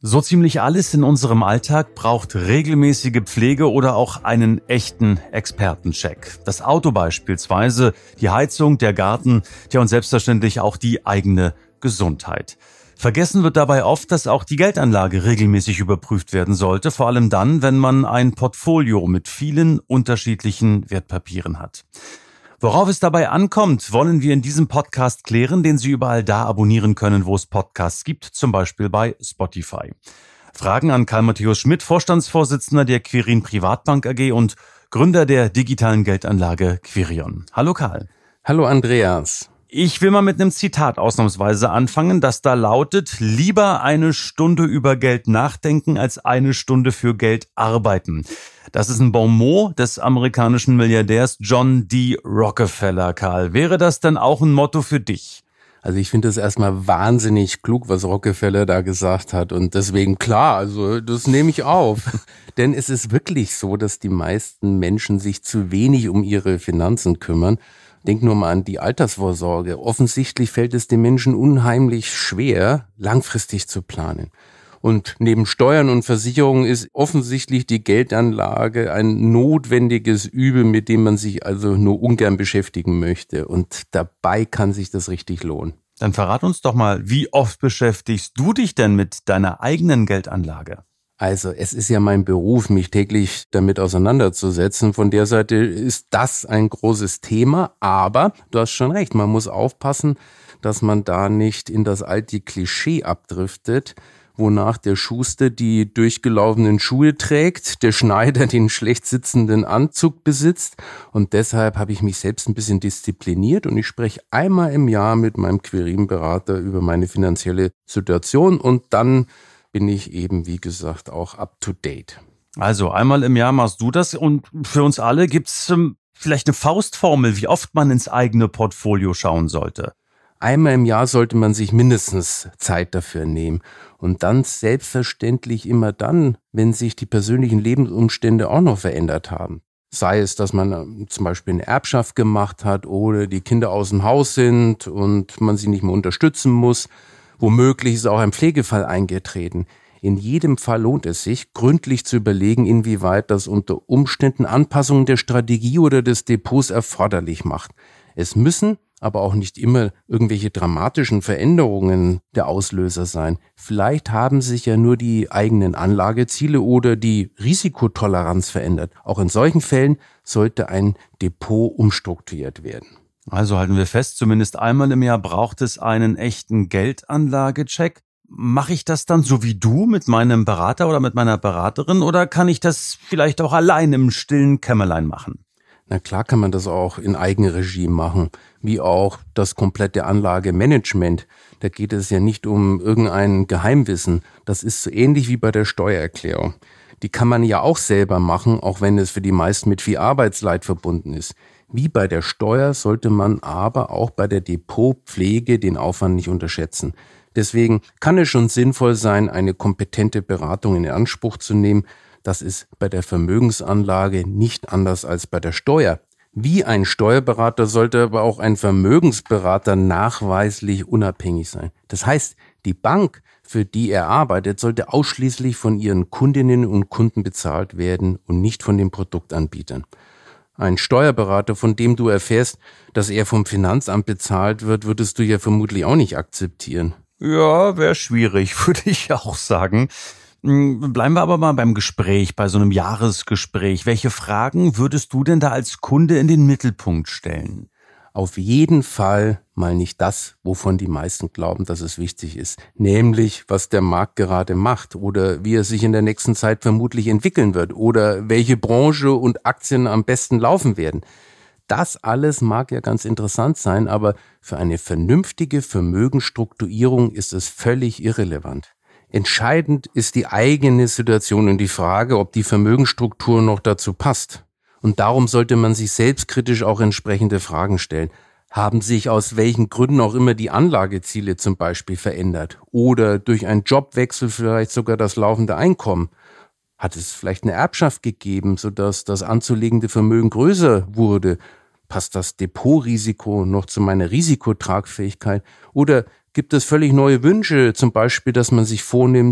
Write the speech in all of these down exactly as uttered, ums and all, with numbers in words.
So ziemlich alles in unserem Alltag braucht regelmäßige Pflege oder auch einen echten Expertencheck. Das Auto beispielsweise, die Heizung, der Garten, ja und selbstverständlich auch die eigene Gesundheit. Vergessen wird dabei oft, dass auch die Geldanlage regelmäßig überprüft werden sollte, vor allem dann, wenn man ein Portfolio mit vielen unterschiedlichen Wertpapieren hat. Worauf es dabei ankommt, wollen wir in diesem Podcast klären, den Sie überall da abonnieren können, wo es Podcasts gibt, zum Beispiel bei Spotify. Fragen an Karl-Matthäus Schmidt, Vorstandsvorsitzender der Quirin Privatbank A G und Gründer der digitalen Geldanlage Quirion. Hallo Karl. Hallo Andreas. Ich will mal mit einem Zitat ausnahmsweise anfangen, das da lautet: Lieber eine Stunde über Geld nachdenken, als eine Stunde für Geld arbeiten. Das ist ein Bonmot des amerikanischen Milliardärs John D. Rockefeller, Karl. Wäre das dann auch ein Motto für dich? Also ich finde das erstmal wahnsinnig klug, was Rockefeller da gesagt hat. Und deswegen klar, also das nehme ich auf. Denn es ist wirklich so, dass die meisten Menschen sich zu wenig um ihre Finanzen kümmern. Denk nur mal an die Altersvorsorge. Offensichtlich fällt es den Menschen unheimlich schwer, langfristig zu planen. Und neben Steuern und Versicherungen ist offensichtlich die Geldanlage ein notwendiges Übel, mit dem man sich also nur ungern beschäftigen möchte. Und dabei kann sich das richtig lohnen. Dann verrat uns doch mal, wie oft beschäftigst du dich denn mit deiner eigenen Geldanlage? Also es ist ja mein Beruf, mich täglich damit auseinanderzusetzen. Von der Seite ist das ein großes Thema. Aber du hast schon recht, man muss aufpassen, dass man da nicht in das alte Klischee abdriftet, wonach der Schuster die durchgelaufenen Schuhe trägt, der Schneider den schlecht sitzenden Anzug besitzt. Und deshalb habe ich mich selbst ein bisschen diszipliniert und ich spreche einmal im Jahr mit meinem Quirin-Berater über meine finanzielle Situation und dann bin ich eben, wie gesagt, auch up to date. Also einmal im Jahr machst du das und für uns alle gibt's ähm, vielleicht eine Faustformel, wie oft man ins eigene Portfolio schauen sollte. Einmal im Jahr sollte man sich mindestens Zeit dafür nehmen. Und dann selbstverständlich immer dann, wenn sich die persönlichen Lebensumstände auch noch verändert haben. Sei es, dass man zum Beispiel eine Erbschaft gemacht hat oder die Kinder aus dem Haus sind und man sie nicht mehr unterstützen muss. Womöglich ist auch ein Pflegefall eingetreten. In jedem Fall lohnt es sich, gründlich zu überlegen, inwieweit das unter Umständen Anpassungen der Strategie oder des Depots erforderlich macht. Es müssen aber auch nicht immer irgendwelche dramatischen Veränderungen der Auslöser sein. Vielleicht haben sich ja nur die eigenen Anlageziele oder die Risikotoleranz verändert. Auch in solchen Fällen sollte ein Depot umstrukturiert werden. Also halten wir fest, zumindest einmal im Jahr braucht es einen echten Geldanlagecheck. Mache ich das dann so wie du mit meinem Berater oder mit meiner Beraterin oder kann ich das vielleicht auch allein im stillen Kämmerlein machen? Na klar kann man das auch in Eigenregie machen, wie auch das komplette Anlagemanagement. Da geht es ja nicht um irgendein Geheimwissen. Das ist so ähnlich wie bei der Steuererklärung. Die kann man ja auch selber machen, auch wenn es für die meisten mit viel Arbeitsleid verbunden ist. Wie bei der Steuer sollte man aber auch bei der Depotpflege den Aufwand nicht unterschätzen. Deswegen kann es schon sinnvoll sein, eine kompetente Beratung in Anspruch zu nehmen. Das ist bei der Vermögensanlage nicht anders als bei der Steuer. Wie ein Steuerberater sollte aber auch ein Vermögensberater nachweislich unabhängig sein. Das heißt, die Bank, für die er arbeitet, sollte ausschließlich von ihren Kundinnen und Kunden bezahlt werden und nicht von den Produktanbietern. Ein Steuerberater, von dem du erfährst, dass er vom Finanzamt bezahlt wird, würdest du ja vermutlich auch nicht akzeptieren. Ja, wäre schwierig, würde ich auch sagen. Bleiben wir aber mal beim Gespräch, bei so einem Jahresgespräch. Welche Fragen würdest du denn da als Kunde in den Mittelpunkt stellen? Auf jeden Fall mal nicht das, wovon die meisten glauben, dass es wichtig ist. Nämlich, was der Markt gerade macht oder wie er sich in der nächsten Zeit vermutlich entwickeln wird oder welche Branche und Aktien am besten laufen werden. Das alles mag ja ganz interessant sein, aber für eine vernünftige Vermögensstrukturierung ist es völlig irrelevant. Entscheidend ist die eigene Situation und die Frage, ob die Vermögensstruktur noch dazu passt. Und darum sollte man sich selbstkritisch auch entsprechende Fragen stellen. Haben sich aus welchen Gründen auch immer die Anlageziele zum Beispiel verändert? Oder durch einen Jobwechsel vielleicht sogar das laufende Einkommen? Hat es vielleicht eine Erbschaft gegeben, sodass das anzulegende Vermögen größer wurde? Passt das Depotrisiko noch zu meiner Risikotragfähigkeit? Oder gibt es völlig neue Wünsche, zum Beispiel, dass man sich vornimmt,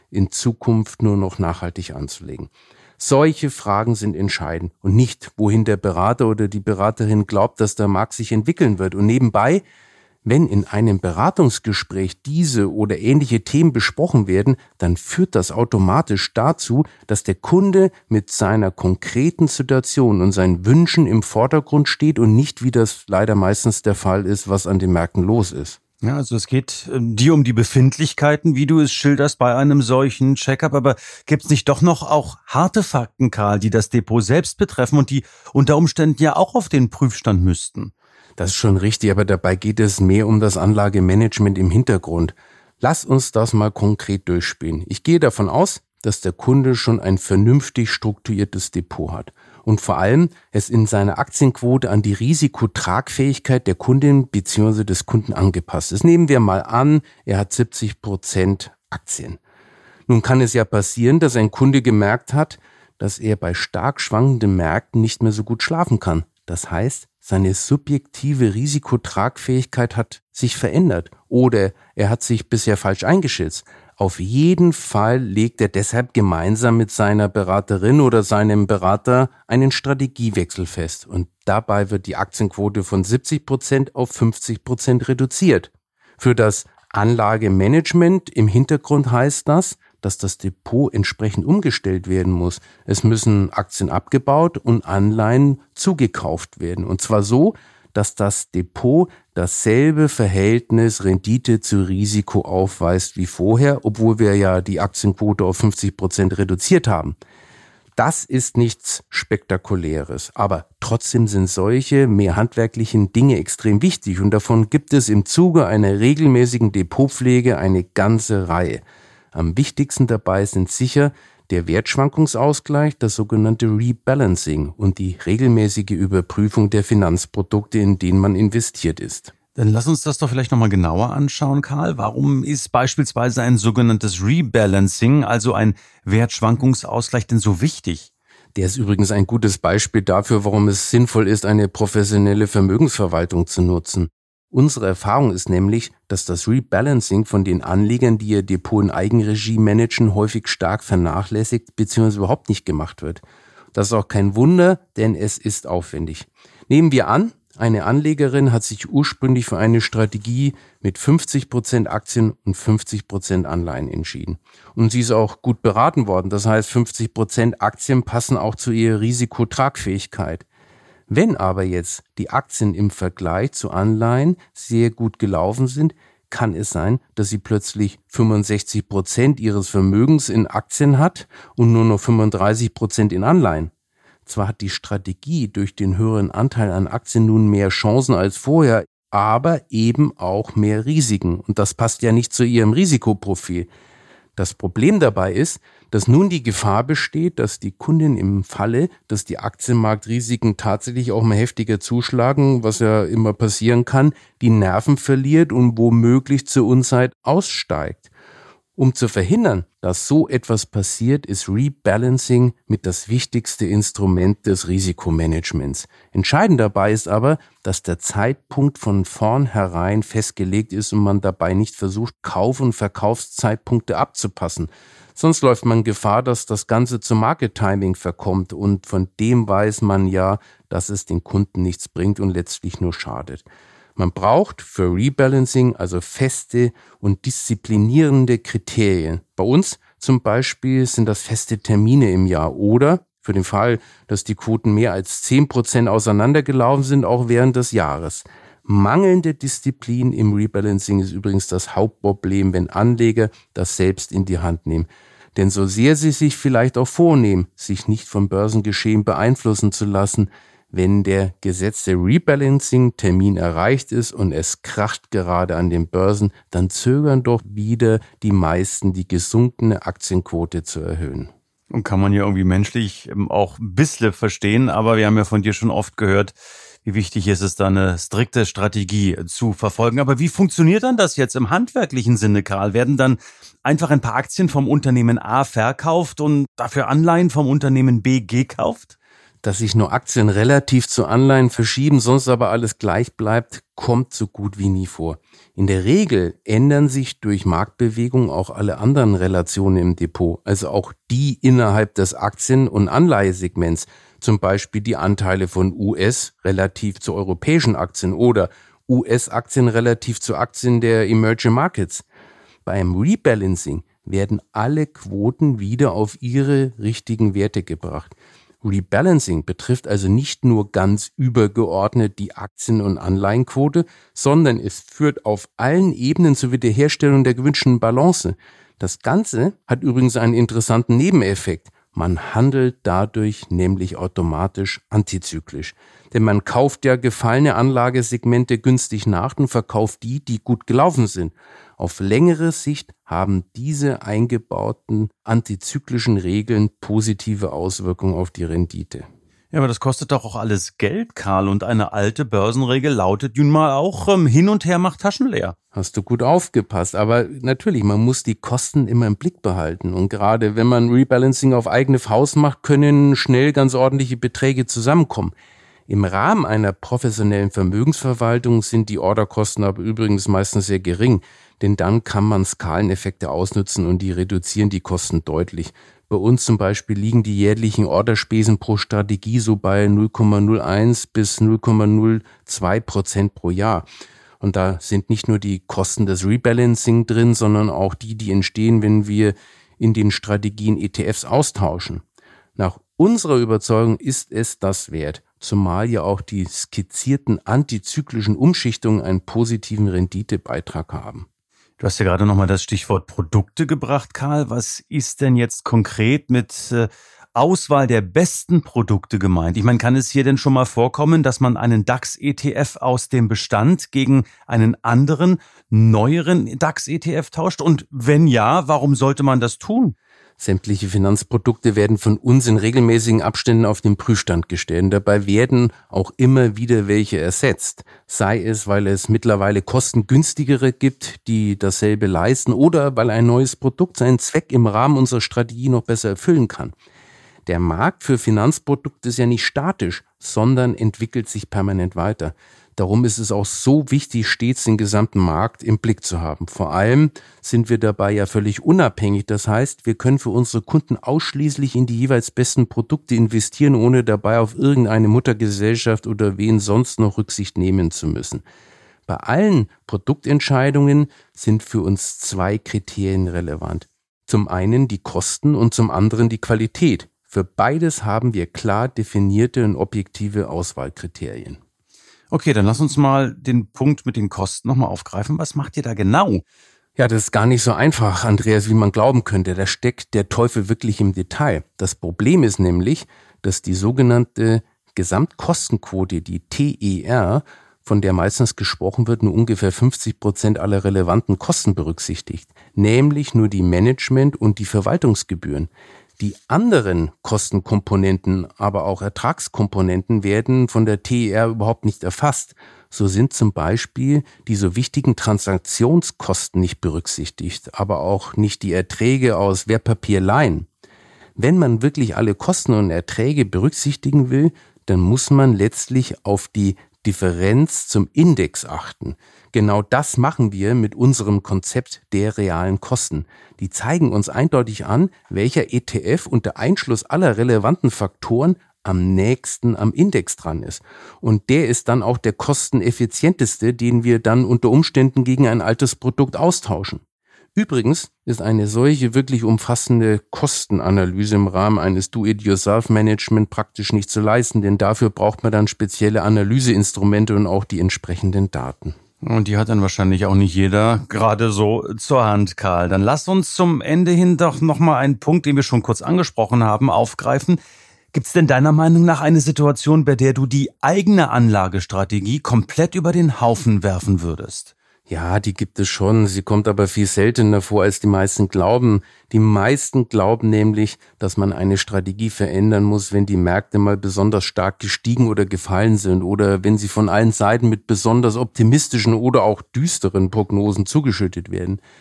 in Zukunft nur noch nachhaltig anzulegen? Solche Fragen sind entscheidend und nicht, wohin der Berater oder die Beraterin glaubt, dass der Markt sich entwickeln wird. Und nebenbei, wenn in einem Beratungsgespräch diese oder ähnliche Themen besprochen werden, dann führt das automatisch dazu, dass der Kunde mit seiner konkreten Situation und seinen Wünschen im Vordergrund steht und nicht, wie das leider meistens der Fall ist, was an den Märkten los ist. Ja, also es geht ähm, dir um die Befindlichkeiten, wie du es schilderst bei einem solchen Check-up, aber gibt's nicht doch noch auch harte Fakten, Karl, die das Depot selbst betreffen und die unter Umständen ja auch auf den Prüfstand müssten? Das ist schon richtig, aber dabei geht es mehr um das Anlagemanagement im Hintergrund. Lass uns das mal konkret durchspielen. Ich gehe davon aus, dass der Kunde schon ein vernünftig strukturiertes Depot hat und vor allem es in seiner Aktienquote an die Risikotragfähigkeit der Kundin bzw. des Kunden angepasst ist. Nehmen wir mal an, er hat siebzig Prozent Aktien. Nun kann es ja passieren, dass ein Kunde gemerkt hat, dass er bei stark schwankenden Märkten nicht mehr so gut schlafen kann. Das heißt, seine subjektive Risikotragfähigkeit hat sich verändert oder er hat sich bisher falsch eingeschätzt. Auf jeden Fall legt er deshalb gemeinsam mit seiner Beraterin oder seinem Berater einen Strategiewechsel fest und dabei wird die Aktienquote von siebzig Prozent auf fünfzig Prozent reduziert. Für das Anlagemanagement im Hintergrund heißt das, dass das Depot entsprechend umgestellt werden muss. Es müssen Aktien abgebaut und Anleihen zugekauft werden. Und zwar so, dass das Depot dasselbe Verhältnis Rendite zu Risiko aufweist wie vorher, obwohl wir ja die Aktienquote auf fünfzig Prozent reduziert haben. Das ist nichts Spektakuläres, aber trotzdem sind solche mehr handwerklichen Dinge extrem wichtig und davon gibt es im Zuge einer regelmäßigen Depotpflege eine ganze Reihe. Am wichtigsten dabei sind sicher der Wertschwankungsausgleich, das sogenannte Rebalancing und die regelmäßige Überprüfung der Finanzprodukte, in denen man investiert ist. Dann lass uns das doch vielleicht nochmal genauer anschauen, Karl. Warum ist beispielsweise ein sogenanntes Rebalancing, also ein Wertschwankungsausgleich, denn so wichtig? Der ist übrigens ein gutes Beispiel dafür, warum es sinnvoll ist, eine professionelle Vermögensverwaltung zu nutzen. Unsere Erfahrung ist nämlich, dass das Rebalancing von den Anlegern, die ihr Depot in Eigenregie managen, häufig stark vernachlässigt bzw. überhaupt nicht gemacht wird. Das ist auch kein Wunder, denn es ist aufwendig. Nehmen wir an, eine Anlegerin hat sich ursprünglich für eine Strategie mit fünfzig Prozent Aktien und fünfzig Prozent Anleihen entschieden. Und sie ist auch gut beraten worden. Das heißt, fünfzig Prozent Aktien passen auch zu ihrer Risikotragfähigkeit. Wenn aber jetzt die Aktien im Vergleich zu Anleihen sehr gut gelaufen sind, kann es sein, dass sie plötzlich fünfundsechzig Prozent ihres Vermögens in Aktien hat und nur noch fünfunddreißig Prozent in Anleihen. Zwar hat die Strategie durch den höheren Anteil an Aktien nun mehr Chancen als vorher, aber eben auch mehr Risiken. Und das passt ja nicht zu ihrem Risikoprofil. Das Problem dabei ist, dass nun die Gefahr besteht, dass die Kundin im Falle, dass die Aktienmarktrisiken tatsächlich auch mal heftiger zuschlagen, was ja immer passieren kann, die Nerven verliert und womöglich zur Unzeit aussteigt. Um zu verhindern, dass so etwas passiert, ist Rebalancing mit das wichtigste Instrument des Risikomanagements. Entscheidend dabei ist aber, dass der Zeitpunkt von vornherein festgelegt ist und man dabei nicht versucht, Kauf- und Verkaufszeitpunkte abzupassen. Sonst läuft man Gefahr, dass das Ganze zum Market Timing verkommt und von dem weiß man ja, dass es den Kunden nichts bringt und letztlich nur schadet. Man braucht für Rebalancing also feste und disziplinierende Kriterien. Bei uns zum Beispiel sind das feste Termine im Jahr oder für den Fall, dass die Quoten mehr als zehn Prozent auseinandergelaufen sind, auch während des Jahres. Mangelnde Disziplin im Rebalancing ist übrigens das Hauptproblem, wenn Anleger das selbst in die Hand nehmen. Denn so sehr sie sich vielleicht auch vornehmen, sich nicht vom Börsengeschehen beeinflussen zu lassen, wenn der gesetzte Rebalancing-Termin erreicht ist und es kracht gerade an den Börsen, dann zögern doch wieder die meisten, die gesunkene Aktienquote zu erhöhen. Und kann man ja irgendwie menschlich auch ein bisschen verstehen, aber wir haben ja von dir schon oft gehört, wie wichtig ist es, da eine strikte Strategie zu verfolgen. Aber wie funktioniert dann das jetzt im handwerklichen Sinne, Karl? Werden dann einfach ein paar Aktien vom Unternehmen A verkauft und dafür Anleihen vom Unternehmen B gekauft? Dass sich nur Aktien relativ zu Anleihen verschieben, sonst aber alles gleich bleibt, kommt so gut wie nie vor. In der Regel ändern sich durch Marktbewegung auch alle anderen Relationen im Depot, also auch die innerhalb des Aktien- und Anleihesegments, zum Beispiel die Anteile von U S relativ zu europäischen Aktien oder U S-Aktien relativ zu Aktien der Emerging Markets. Beim Rebalancing werden alle Quoten wieder auf ihre richtigen Werte gebracht. Rebalancing betrifft also nicht nur ganz übergeordnet die Aktien- und Anleihenquote, sondern es führt auf allen Ebenen zur Wiederherstellung der gewünschten Balance. Das Ganze hat übrigens einen interessanten Nebeneffekt. Man handelt dadurch nämlich automatisch antizyklisch. Denn man kauft ja gefallene Anlagesegmente günstig nach und verkauft die, die gut gelaufen sind. Auf längere Sicht haben diese eingebauten antizyklischen Regeln positive Auswirkungen auf die Rendite. Ja, aber das kostet doch auch alles Geld, Karl. Und eine alte Börsenregel lautet nun mal auch, ähm, hin und her macht Taschen leer. Hast du gut aufgepasst. Aber natürlich, man muss die Kosten immer im Blick behalten. Und gerade wenn man Rebalancing auf eigene Faust macht, können schnell ganz ordentliche Beträge zusammenkommen. Im Rahmen einer professionellen Vermögensverwaltung sind die Orderkosten aber übrigens meistens sehr gering, denn dann kann man Skaleneffekte ausnutzen und die reduzieren die Kosten deutlich. Bei uns zum Beispiel liegen die jährlichen Orderspesen pro Strategie so bei null Komma null eins bis null Komma null zwei Prozent pro Jahr. Und da sind nicht nur die Kosten des Rebalancing drin, sondern auch die, die entstehen, wenn wir in den Strategien E T Fs austauschen. Nach unserer Überzeugung ist es das wert, zumal ja auch die skizzierten antizyklischen Umschichtungen einen positiven Renditebeitrag haben. Du hast ja gerade nochmal das Stichwort Produkte gebracht, Karl. Was ist denn jetzt konkret mit äh, Auswahl der besten Produkte gemeint? Ich meine, kann es hier denn schon mal vorkommen, dass man einen DAX-E T F aus dem Bestand gegen einen anderen, neueren DAX-E T F tauscht? Und wenn ja, warum sollte man das tun? Sämtliche Finanzprodukte werden von uns in regelmäßigen Abständen auf den Prüfstand gestellt. Dabei werden auch immer wieder welche ersetzt. Sei es, weil es mittlerweile kostengünstigere gibt, die dasselbe leisten, oder weil ein neues Produkt seinen Zweck im Rahmen unserer Strategie noch besser erfüllen kann. Der Markt für Finanzprodukte ist ja nicht statisch, sondern entwickelt sich permanent weiter. Darum ist es auch so wichtig, stets den gesamten Markt im Blick zu haben. Vor allem sind wir dabei ja völlig unabhängig. Das heißt, wir können für unsere Kunden ausschließlich in die jeweils besten Produkte investieren, ohne dabei auf irgendeine Muttergesellschaft oder wen sonst noch Rücksicht nehmen zu müssen. Bei allen Produktentscheidungen sind für uns zwei Kriterien relevant. Zum einen die Kosten und zum anderen die Qualität. Für beides haben wir klar definierte und objektive Auswahlkriterien. Okay, dann lass uns mal den Punkt mit den Kosten nochmal aufgreifen. Was macht ihr da genau? Ja, das ist gar nicht so einfach, Andreas, wie man glauben könnte. Da steckt der Teufel wirklich im Detail. Das Problem ist nämlich, dass die sogenannte Gesamtkostenquote, die T E R, von der meistens gesprochen wird, nur ungefähr fünfzig Prozent aller relevanten Kosten berücksichtigt. Nämlich nur die Management- und die Verwaltungsgebühren. Die anderen Kostenkomponenten, aber auch Ertragskomponenten werden von der T E R überhaupt nicht erfasst. So sind zum Beispiel die so wichtigen Transaktionskosten nicht berücksichtigt, aber auch nicht die Erträge aus Wertpapierleihen. Wenn man wirklich alle Kosten und Erträge berücksichtigen will, dann muss man letztlich auf die Differenz zum Index achten. Genau das machen wir mit unserem Konzept der realen Kosten. Die zeigen uns eindeutig an, welcher E T F unter Einschluss aller relevanten Faktoren am nächsten am Index dran ist. Und der ist dann auch der kosteneffizienteste, den wir dann unter Umständen gegen ein altes Produkt austauschen. Übrigens ist eine solche wirklich umfassende Kostenanalyse im Rahmen eines Do-it-yourself-Management praktisch nicht zu leisten, denn dafür braucht man dann spezielle Analyseinstrumente und auch die entsprechenden Daten. Und die hat dann wahrscheinlich auch nicht jeder gerade so zur Hand, Karl. Dann lass uns zum Ende hin doch nochmal einen Punkt, den wir schon kurz angesprochen haben, aufgreifen. Gibt es denn deiner Meinung nach eine Situation, bei der du die eigene Anlagestrategie komplett über den Haufen werfen würdest? Ja, die gibt es schon. Sie kommt aber viel seltener vor, als die meisten glauben. Die meisten glauben nämlich, dass man eine Strategie verändern muss, wenn die Märkte mal besonders stark gestiegen oder gefallen sind oder wenn sie von allen Seiten mit besonders optimistischen oder auch düsteren Prognosen zugeschüttet werden.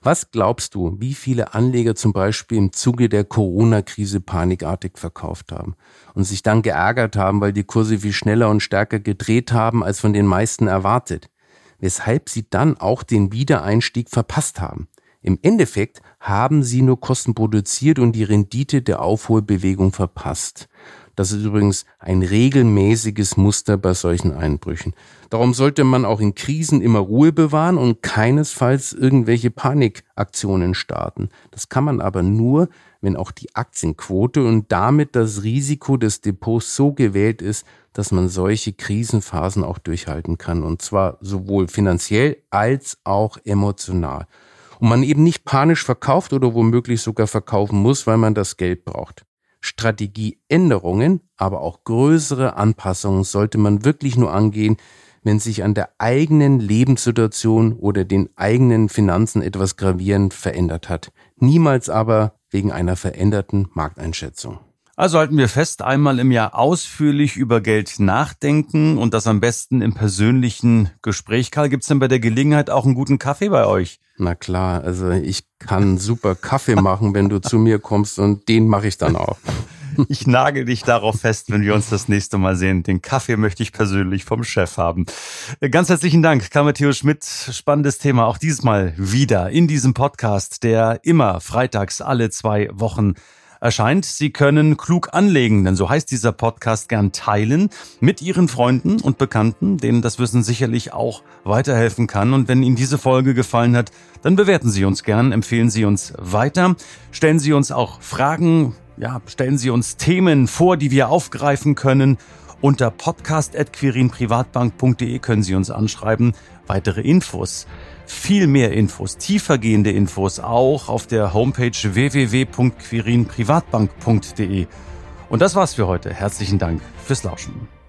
Was glaubst du, wie viele Anleger zum Beispiel im Zuge der Corona-Krise panikartig verkauft haben und sich dann geärgert haben, weil die Kurse viel schneller und stärker gedreht haben, als von den meisten erwartet? Weshalb sie dann auch den Wiedereinstieg verpasst haben. Im Endeffekt haben sie nur Kosten produziert und die Rendite der Aufholbewegung verpasst. Das ist übrigens ein regelmäßiges Muster bei solchen Einbrüchen. Darum sollte man auch in Krisen immer Ruhe bewahren und keinesfalls irgendwelche Panikaktionen starten. Das kann man aber nur, wenn auch die Aktienquote und damit das Risiko des Depots so gewählt ist, dass man solche Krisenphasen auch durchhalten kann. Und zwar sowohl finanziell als auch emotional. Und man eben nicht panisch verkauft oder womöglich sogar verkaufen muss, weil man das Geld braucht. Strategieänderungen, aber auch größere Anpassungen sollte man wirklich nur angehen, wenn sich an der eigenen Lebenssituation oder den eigenen Finanzen etwas gravierend verändert hat. Niemals aber wegen einer veränderten Markteinschätzung. Also halten wir fest, einmal im Jahr ausführlich über Geld nachdenken und das am besten im persönlichen Gespräch. Karl, gibt's denn bei der Gelegenheit auch einen guten Kaffee bei euch? Na klar, also ich kann super Kaffee machen, wenn du zu mir kommst und den mache ich dann auch. Ich nagel dich darauf fest, wenn wir uns das nächste Mal sehen. Den Kaffee möchte ich persönlich vom Chef haben. Ganz herzlichen Dank, Karl Matthäus Schmidt. Spannendes Thema, auch dieses Mal wieder in diesem Podcast, der immer freitags alle zwei Wochen erscheint. Sie können klug anlegen, denn so heißt dieser Podcast, gern teilen mit Ihren Freunden und Bekannten, denen das Wissen sicherlich auch weiterhelfen kann. Und wenn Ihnen diese Folge gefallen hat, dann bewerten Sie uns gern, empfehlen Sie uns weiter, stellen Sie uns auch Fragen, ja, stellen Sie uns Themen vor, die wir aufgreifen können. Unter podcast at quirinprivatbank punkt de können Sie uns anschreiben. Weitere Infos, viel mehr Infos, tiefergehende Infos auch auf der Homepage w w w punkt quirinprivatbank punkt de. Und das war's für heute. Herzlichen Dank fürs Lauschen.